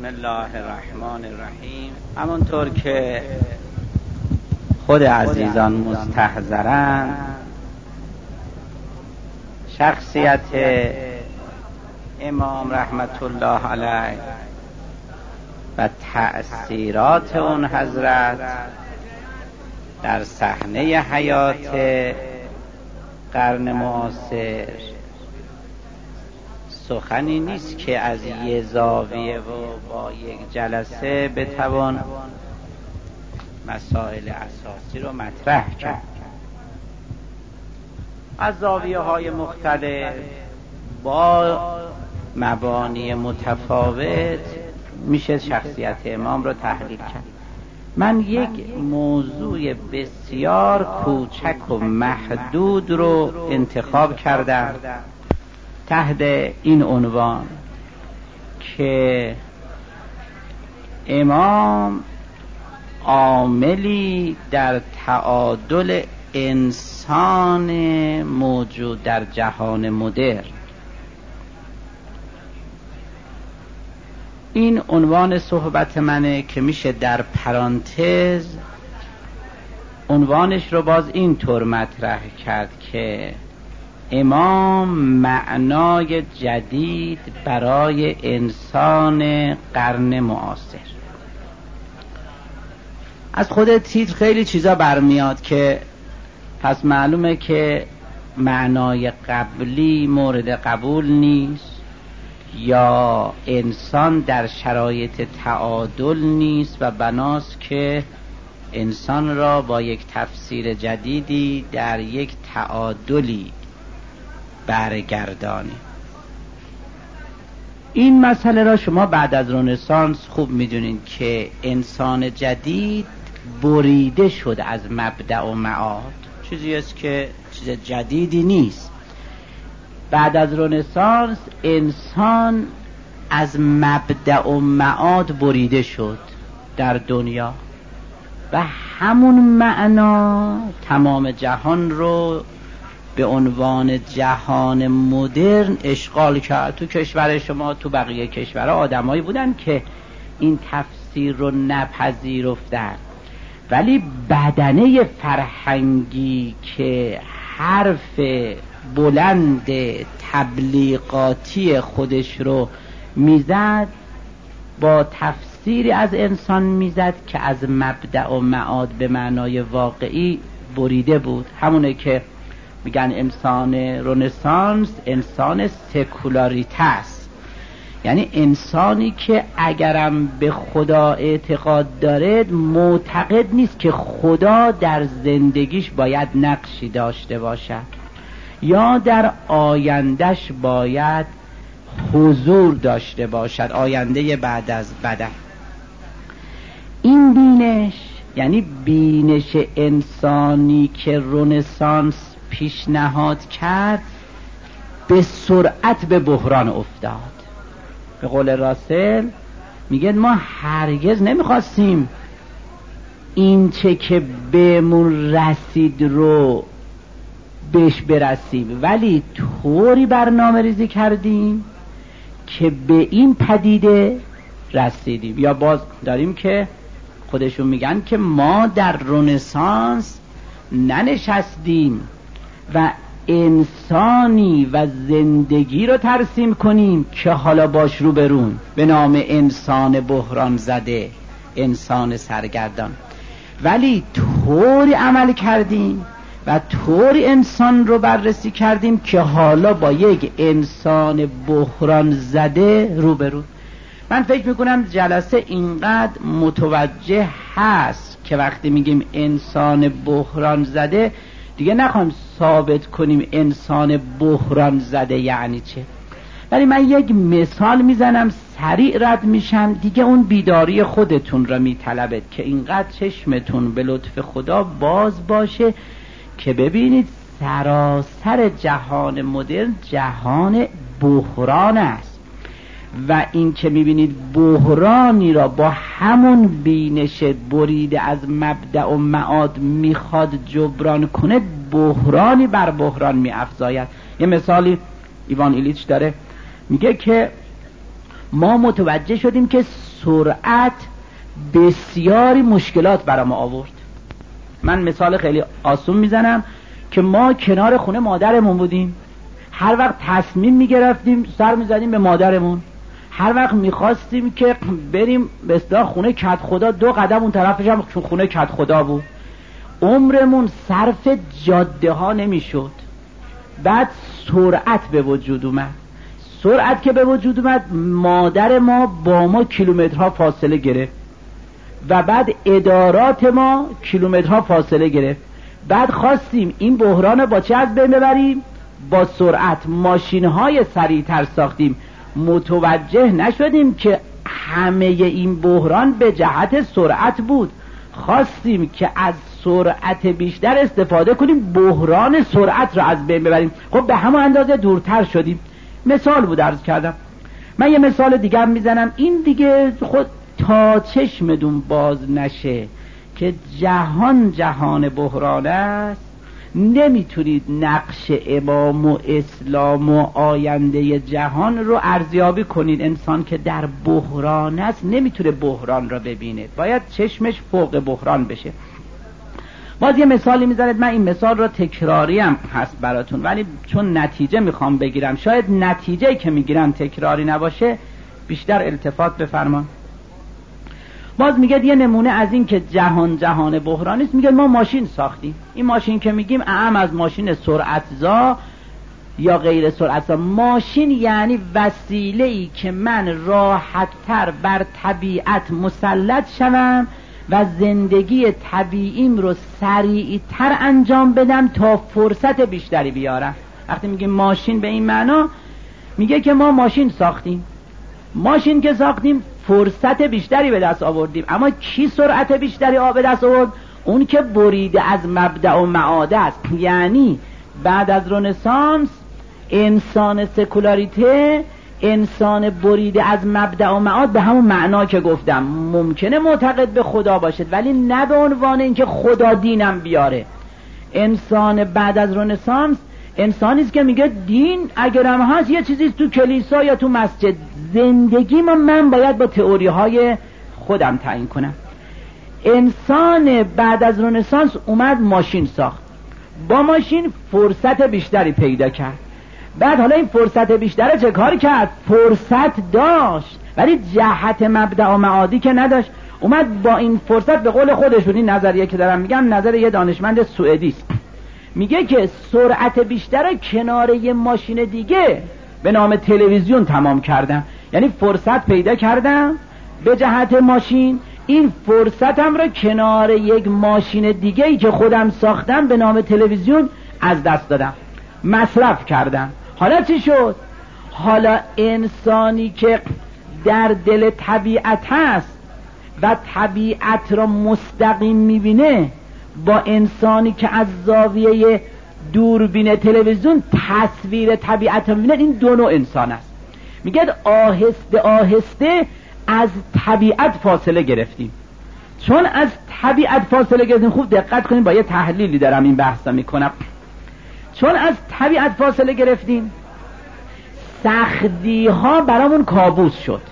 بسم الله الرحمن الرحیم. همونطور که خود عزیزان مستحضرند، شخصیت امام رحمت الله علیه و تأثیرات اون حضرت در صحنه حیات قرن معاصر سخنی نیست که از یه زاویه و با یک جلسه بتوان مسائل اساسی رو مطرح کرد. از زاویه های مختلف با مبانی متفاوت میشه شخصیت امام رو تحلیل کرد. من یک موضوع بسیار کوچک و محدود رو انتخاب کردم تحت این عنوان که امام عاملی در تعادل انسان موجود در جهان مدرن. این عنوان صحبت منه که میشه در پرانتز عنوانش رو باز این طور مطرح کرد که امام معنای جدید برای انسان قرن معاصر. از خود تیتر خیلی چیزا برمیاد که پس معلومه که معنای قبلی مورد قبول نیست یا انسان در شرایط تعادل نیست و بناست که انسان را با یک تفسیر جدیدی در یک تعادلی برگردانی. این مسئله را شما بعد از رنسانس خوب میدونین که انسان جدید بریده شد از مبدأ و معاد. چیزی است که چیز جدیدی نیست. بعد از رنسانس انسان از مبدأ و معاد بریده شد در دنیا و همون معنا تمام جهان رو به عنوان جهان مدرن اشغال کرد. تو کشور شما، تو بقیه کشورها آدمایی بودن که این تفسیر رو نپذیرفتن، ولی بدنه فرهنگی که حرف بلند تبلیغاتی خودش رو میزد با تفسیری از انسان میزد که از مبدأ و معاد به معنای واقعی بریده بود. همونه که میگن انسان رنسانس انسان سکولاریته است، یعنی انسانی که اگرم به خدا اعتقاد داره معتقد نیست که خدا در زندگیش باید نقشی داشته باشد یا در آیندهش باید حضور داشته باشد، آینده بعد از بدن. این بینش، یعنی بینش انسانی که رنسانس پیشنهاد کرد، به سرعت به بحران افتاد. به قول راسل میگه ما هرگز نمیخواستیم این چه که بهمون رسید رو بهش برسیم، ولی طوری برنامه ریزی کردیم که به این پدیده رسیدیم. یا باز داریم که خودشون میگن که ما در رنسانس ننشستیم و انسانی و زندگی رو ترسیم کنیم که حالا باش رو برون به نام انسان بحران زده، انسان سرگردان، ولی طوری عمل کردیم و طوری انسان رو بررسی کردیم که حالا با یک انسان بحران زده رو برون. من فکر میکنم جلسه اینقدر متوجه هست که وقتی میگیم انسان بحران زده دیگه نخوایم ثابت کنیم انسان بحران زده یعنی چه، ولی من یک مثال میزنم سریع رد میشم دیگه. اون بیداری خودتون را میطلبه که اینقدر چشمتون به لطف خدا باز باشه که ببینید سراسر جهان مدرن جهان بحران است و این که میبینید بحرانی را با همون بینش بریده از مبدأ و معاد میخواد جبران کنه، بحرانی بر بحران میافزاید. یه مثالی ایوان ایلیچ داره، میگه که ما متوجه شدیم که سرعت بسیاری مشکلات برای ما آورد. من مثال خیلی آسون میزنم که ما کنار خونه مادرمون بودیم، هر وقت تصمیم میگرفتیم سر میزدیم به مادرمون، هر وقت میخواستیم که بریم به اصطلاح خونه کت خدا 2 قدم اون طرفش هم چون خونه کت خدا بود، عمرمون صرف جاده ها نمیشد. بعد سرعت به وجود اومد. سرعت که به وجود اومد، مادر ما با ما کیلومترها فاصله گرفت و بعد ادارات ما کیلومترها فاصله گرفت. بعد خواستیم این بحران با چه از بین ببریم؟ با سرعت. ماشین‌های سریع‌تر ساختیم. متوجه نشدیم که همه این بحران به جهت سرعت بود. خواستیم که از سرعت بیشتر استفاده کنیم، بحران سرعت را از بین ببریم. خب به همون اندازه دورتر شدیم. مثال بود عرض کردم. من یه مثال دیگر میزنم، این دیگه خود تا چشمدون باز نشه که جهان بحران است، نمیتونید نقش امام و اسلام و آینده جهان رو ارزیابی کنید. انسان که در بحران است نمیتونه بحران رو ببینه، باید چشمش فوق بحران بشه. باز یه مثالی میذارید، من این مثال رو تکراری هم هست براتون، ولی چون نتیجه میخوام بگیرم، شاید نتیجه که میگیرم تکراری نباشه، بیشتر التفات بفرمان. باز میگه یه نمونه از این که جهان بحرانی است، میگه ما ماشین ساختیم. این ماشین که میگیم اعم از ماشین سرعتزا یا غیر سرعتزا. ماشین یعنی وسیله‌ای که من راحت‌تر بر طبیعت مسلط شوم و زندگی طبیعیم رو سریعتر انجام بدم تا فرصت بیشتری بیارم. وقتی میگیم ماشین به این معنا، میگه که ما ماشین ساختیم. ماشین که ساختیم فرصت بیشتری به دست آوردیم. اما کی سرعت بیشتری به دست آورد؟ اون که بریده از مبدأ و معاد است. یعنی بعد از رنسانس انسان سکولاریته، انسان بریده از مبدأ و معاد، به همون معنا که گفتم، ممکنه معتقد به خدا باشد ولی نه به عنوان اینکه خدا دینم بیاره. انسان بعد از رنسانس انسانی است که میگه دین اگرم هست یه چیزی تو کلیسا یا تو مسجد، زندگی من باید با تئوری های خودم تعیین کنم. انسان بعد از رنسانس اومد ماشین ساخت، با ماشین فرصت بیشتری پیدا کرد. بعد حالا این فرصت بیشتر چه کار کرد؟ فرصت داشت ولی جهت مبدأ و معادی که نداشت. اومد با این فرصت، به قول خودش بود، این نظریه که دارم میگم نظر یه دانشمند سوئدی است، میگه که سرعت بیشتر کنار یه ماشین دیگه به نام تلویزیون تمام کردم. یعنی فرصت پیدا کردم به جهت ماشین، این فرصتم رو کنار یک ماشین دیگه‌ای که خودم ساختم به نام تلویزیون از دست دادم، مصرف کردم. حالا چی شد؟ حالا انسانی که در دل طبیعت هست و طبیعت را مستقیم میبینه، با انسانی که از زاویه دوربین تلویزیون تصویر طبیعت را میبینه، این دو نوع انسان است. میگه آهسته آهسته از طبیعت فاصله گرفتیم. چون از طبیعت فاصله گرفتیم، خوب دقت کنیم، با یه تحلیلی دارم این بحثا میکنم. چون از طبیعت فاصله گرفتیم، سختی ها برامون کابوس شد.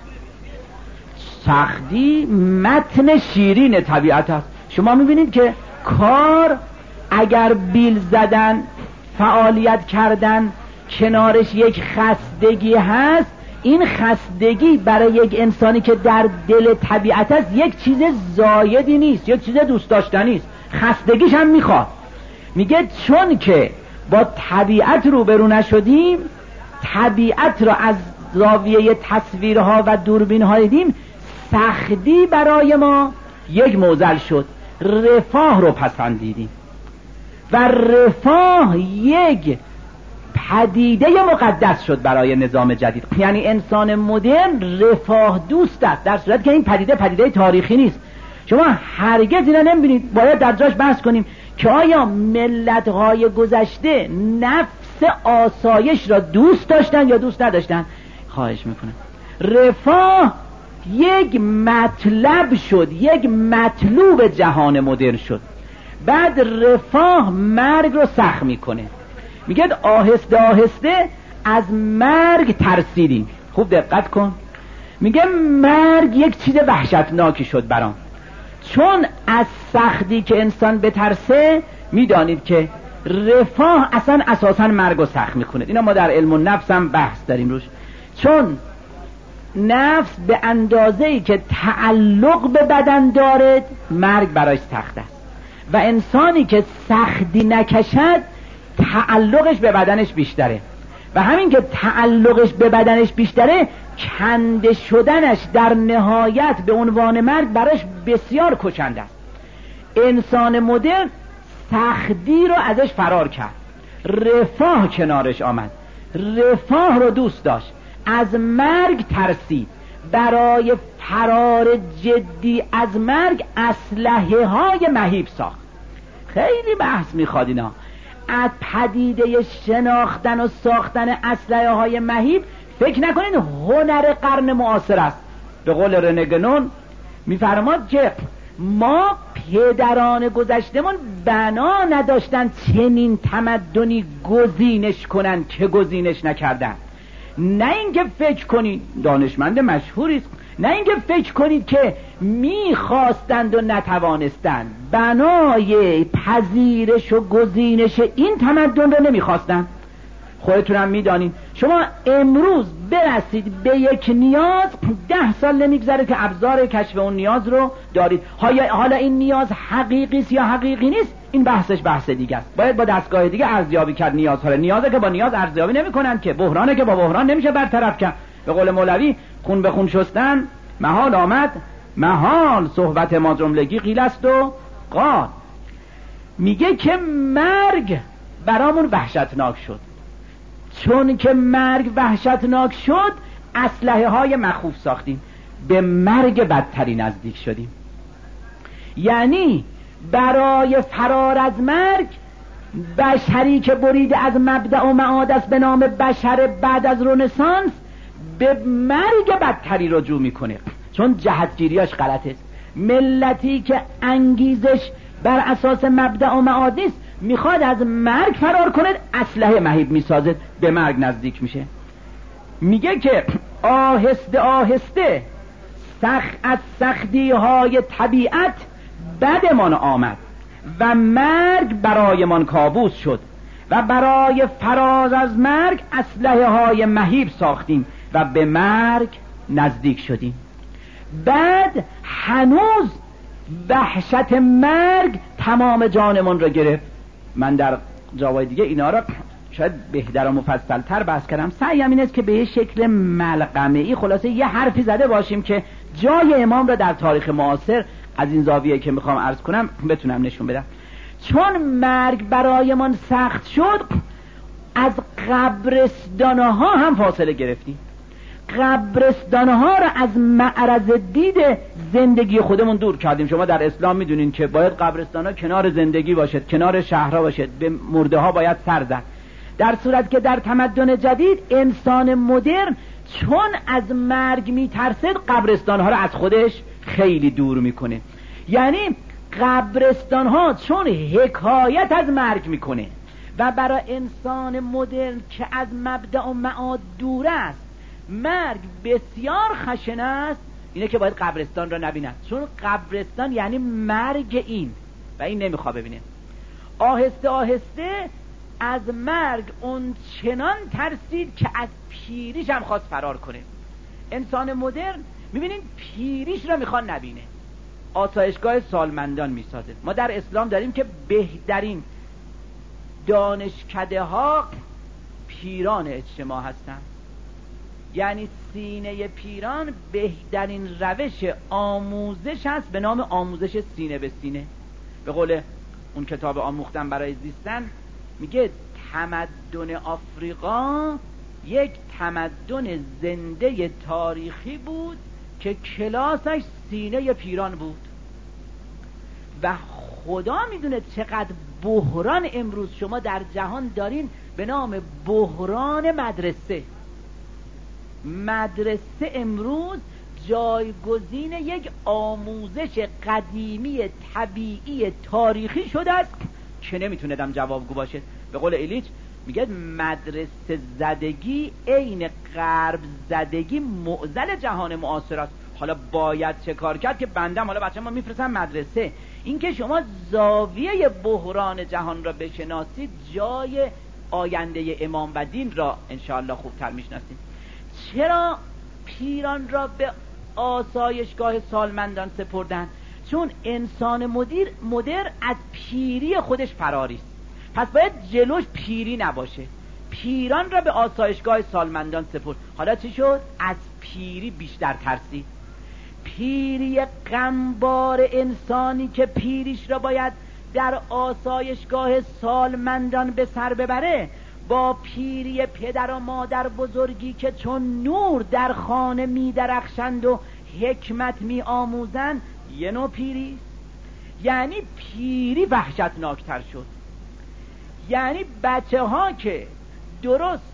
سختی متن شیرین طبیعت است. شما میبینید که کار اگر بیل زدن، فعالیت کردن، کنارش یک خستگی هست، این خستگی برای یک انسانی که در دل طبیعت است یک چیز زایدی نیست، یک چیز دوست داشتنی است. خستگیش هم میخواد. میگه چون که با طبیعت روبرو نشدیم، طبیعت را از زاویه تصویرها و دوربین‌ها دیدیم، سختی برای ما یک معضل شد. رفاه رو پسندیدیم و رفاه یک پدیده مقدس شد برای نظام جدید. یعنی انسان مدرن رفاه دوست است، در صورتی که این پدیده تاریخی نیست. شما هرگز اینا نمیبینید. باید در جاش بحث کنیم که آیا ملت‌های گذشته نفس آسایش را دوست داشتن یا دوست نداشتن؟ خواهش میکنم. رفاه یک مطلب شد، یک مطلوب جهان مدرن شد. بعد رفاه مرگ رو سخت میکنه. میگه آهسته آهسته از مرگ ترسیدیم. خوب دقت کن، میگه مرگ یک چیز وحشتناکی شد برام، چون از سختی که انسان بترسه میدانید که رفاه اصلا اساسا مرگ و سخت میکنه. اینا ما در علم النفس هم بحث داریم روش. چون نفس به اندازه‌ای که تعلق به بدن دارد مرگ برایش سخت است و انسانی که سختی نکشد تعلقش به بدنش بیشتره و همین که تعلقش به بدنش بیشتره کنده شدنش در نهایت به عنوان مرگ برایش بسیار کشنده است. انسان مدرن سختی رو ازش فرار کرد، رفاه کنارش آمد، رفاه رو دوست داشت، از مرگ ترسید، برای فرار جدی از مرگ اسلحه های مهیب ساخت. خیلی بحث میخواد اینا، از پدیده شناختن و ساختن اسلحه های مهیب فکر نکنید هنر قرن معاصر است. به قول رنه گنون میفرماد که ما پدران گذشتمون بنا نداشتن چنین تمدنی گزینش کنن که گزینش نکردن. نه اینکه فکر کنید، دانشمند مشهوری است، نه اینکه فکر کنید که میخواستند و نتوانستند، بنای پذیرش و گزینش این تمدن رو نمیخواستند. خودتونم میدانید شما امروز برسید به یک نیاز 10 سال نمیگذره که ابزار کشف اون نیاز رو دارید. حالا این نیاز حقیقی است یا حقیقی نیست، این بحثش بحث دیگه است. باید با دستگاه دیگه ارزیابی کرد نیازها رو. نیازه که با نیاز ارزیابی نمی‌کنن که، بحرانه که با بحران نمیشه برطرف کرد. به قول مولوی خون به خون شستن محال آمد، محال صحبت ما جملگی قیل است و قال. میگه که مرگ برامون وحشتناک شد. چون که مرگ وحشتناک شد اسلحه های مخوف ساختیم، به مرگ بدتری نزدیک شدیم. یعنی برای فرار از مرگ بشری که بریده از مبدأ و معاد است به نام بشر بعد از رنسانس به مرگ بدتری رجوع میکنه، چون جهتگیریاش غلطه. ملتی که انگیزش بر اساس مبدأ و معاد نیست میخواد از مرگ فرار کنه، اسلحه مهیب میسازه، به مرگ نزدیک میشه. میگه که آهسته آهسته از سختی های طبیعت بدمان آمد و مرگ برایمان کابوس شد و برای فراز از مرگ اسلحه های مهیب ساختیم و به مرگ نزدیک شدیم. بعد هنوز وحشت مرگ تمام جانمون رو گرفت. من در جاهای دیگه اینا را شاید بهتر و مفصل‌تر بحث کردم. سعیم این است که به یه شکل ملغمه‌ای خلاصه یه حرفی زده باشیم که جای امام را در تاریخ معاصر از این زاویه که میخوام عرض کنم بتونم نشون بدم. چون مرگ برایمان سخت شد از قبرستانها هم فاصله گرفتیم. قبرستانها را از معرض دید زندگی خودمون دور کردیم. شما در اسلام میدونین که باید قبرستانها کنار زندگی باشد، کنار شهرها باشد، به مرده ها باید سر زد. در صورت که در تمدن جدید انسان مدرن چون از مرگ میترسد قبرستانها را از خودش خیلی دور میکنه. یعنی قبرستانها چون حکایت از مرگ میکنه و برای انسان مدرن که از مبدأ و معاد دور است مرگ بسیار خشن است، اینه که باید قبرستان را نبیند، چون قبرستان یعنی مرگ این و این نمیخواد ببینه. آهسته آهسته از مرگ اون چنان ترسید که از پیریش هم خواست فرار کنه. انسان مدرن میبینین پیریش را میخواد نبینه، آسایشگاه سالمندان میسازه. ما در اسلام داریم که بهترین دانشکده ها پیران اجتماع هستند. یعنی سینه پیران بهترین روش آموزش هست به نام آموزش سینه به سینه. به قول اون کتاب آموختن برای زیستن میگه تمدن آفریقا یک تمدن زنده تاریخی بود که کلاسش سینه پیران بود و خدا میدونه چقدر بحران امروز شما در جهان دارین به نام بحران مدرسه. مدرسه امروز جایگزین یک آموزش قدیمی طبیعی تاریخی شده است که نمیتونه دم جوابگو باشه. به قول ایلیچ میگه مدرسه زدگی عین غرب زدگی معضل جهان معاصر است. حالا باید چه کار کرد که بندم حالا بچه ما میفرستن مدرسه؟ اینکه شما زاویه بحران جهان را بشناسید، جای آینده امام و دین را انشاءالله خوبتر میشناسید. چرا پیران را به آسایشگاه سالمندان سپردن؟ چون انسان مدر از پیری خودش فراریست، پس باید جلوش پیری نباشه. پیران را به آسایشگاه سالمندان سپرد. حالا چی شد؟ از پیری بیشتر ترسید. پیری غمبار انسانی که پیریش را باید در آسایشگاه سالمندان به سر ببره، با پیری پدر و مادر بزرگی که چون نور در خانه می درخشند و حکمت می آموزند، یه نوع پیری، یعنی پیری وحشتناکتر شد. یعنی بچه ها که درست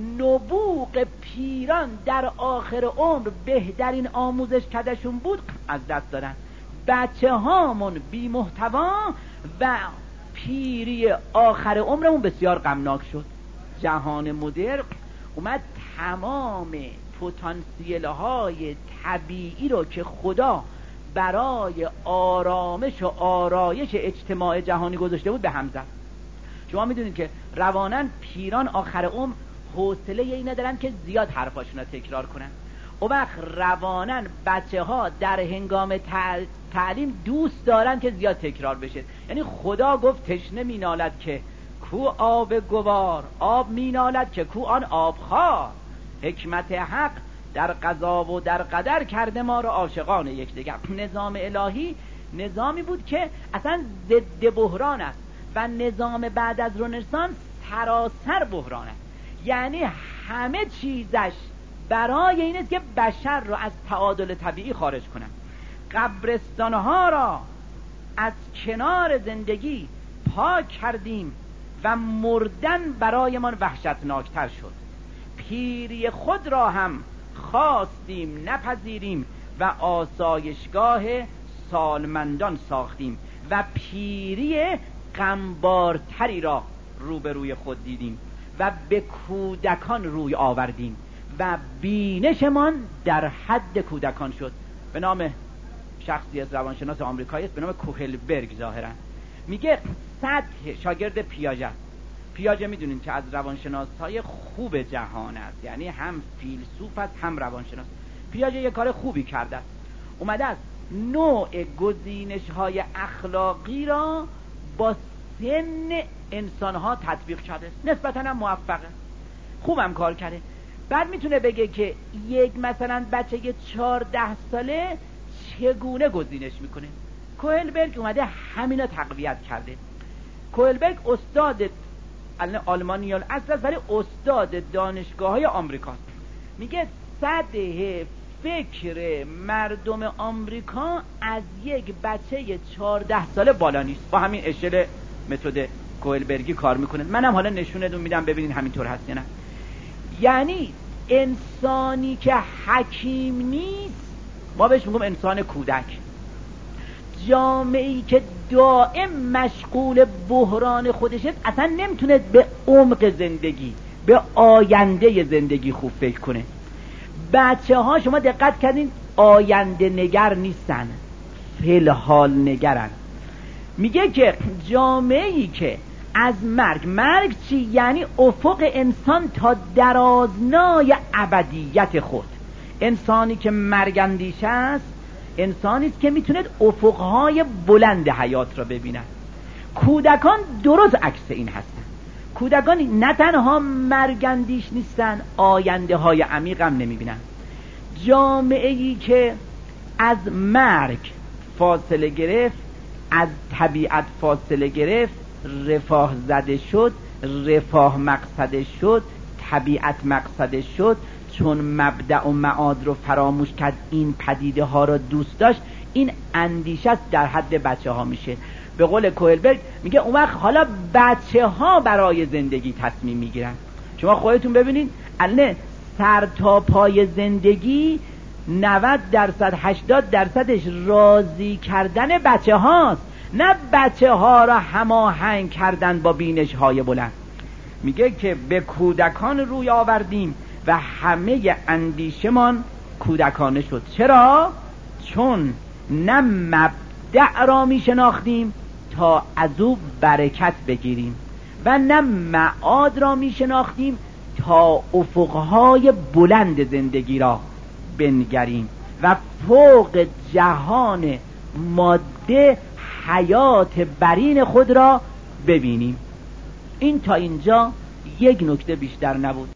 نبوغ پیران در آخر عمر بهترین آموزش کدشون بود، از دست دادن. بچه هامون بی محتوا و پیری آخر عمرمون بسیار غمناک شد. جهان مدرن اومد تمام پتانسیل های طبیعی رو که خدا برای آرامش و آرایش اجتماع جهانی گذاشته بود به هم زد. شما میدونید که روانا پیران آخر عمر حوصله این ندارن که زیاد حرفاشون رو تکرار کنن. اون وقت روانا بچه ها در هنگام تعلیم دوست دارن که زیاد تکرار بشه. یعنی خدا گفت تشنه مینالد که کو آب گوار، آب مینالد که کو آن آبخوار. حکمت حق در قضا و در قدر کرده ما رو عاشقان یکدیگر. نظام الهی نظامی بود که اصلا ضد بحران است و نظام بعد از رنسانس سراسر بحران است. یعنی همه چیزش برای این است که بشر رو از تعادل طبیعی خارج کنن. قبرستانها را از کنار زندگی پاک کردیم و مردن برای ما وحشتناکتر شد. پیری خود را هم خواستیم نپذیریم و آسایشگاه سالمندان ساختیم و پیری غمبارتری را روبروی خود دیدیم و به کودکان روی آوردیم و بینشمان در حد کودکان شد. به نام شخصی از روانشناس آمریکایی است به نام کوهلبرگ ظاهرا، میگه سطح شاگرد پیاژه میدونین که از روانشناس‌های خوب جهان است، یعنی هم فیلسوف است هم روانشناس. پیاژه یه کار خوبی کرده است، اومده است نوع گزینش‌های اخلاقی را با سن انسان‌ها تطبیق کرده، نسبتاً هم موفقه، خوبم کار کرده. بعد میتونه بگه که یک مثلا بچه 14 ساله چگونه گزینش میکنه. کوهلبرگ اومده همینا تقویت کرده. کوهلبرگ استاد آلمانی الاصل است ولی استاد دانشگاه‌های آمریکاست. میگه سطح فکر مردم آمریکا از یک بچه 14 ساله بالا نیست. با همین اشل متد کوهلبرگی کار میکنه. منم حالا نشونتون میدم ببینید همینطور هست یا نه. یعنی انسانی که حکیم نیست ما بهش میگم انسان کودک. جامعه‌ای که دائم مشغول بحران خودشه اصلا نمیتونه به عمق زندگی، به آینده زندگی خوب فکر کنه. بچه ها شما دقت کردین آینده نگر نیستن، فی‌الحال نگرن. میگه که جامعه‌ای که از مرگ چی؟ یعنی افق انسان تا درازنای ابدیت خود. انسانی که مرگ اندیشه است انسانی است که میتونه افقهای بلند حیات را ببینه. کودکان درست عکس این هستن. کودکان نه تنها مرگ اندیش نیستن، آینده های عمیق هم نمیبینن. جامعه‌ای که از مرگ فاصله گرفت، از طبیعت فاصله گرفت، رفاه زده شد، رفاه مقصدش شد، طبیعت مقصدش شد، چون مبدأ و معاد رو فراموش کرد، این پدیده ها رو دوست داشت، این اندیشه است در حد بچه ها میشه. به قول کوهلبرگ میگه اون وقت حالا بچه ها برای زندگی تصمیم میگیرن. شما خودتون ببینید الان سر تا پای زندگی 90% 80%ش راضی کردن بچه هاست، نه بچه ها را هماهنگ کردن با بینش های بلند. میگه که به کودکان روی آوردیم و همه اندیشمان کودکانه شد. چرا؟ چون نه مبدأ را میشناختیم تا از او برکت بگیریم و نه معاد را میشناختیم تا افقهای بلند زندگی را بنگریم و فوق جهان ماده حیات برین خود را ببینیم. این تا اینجا یک نکته بیشتر نبود.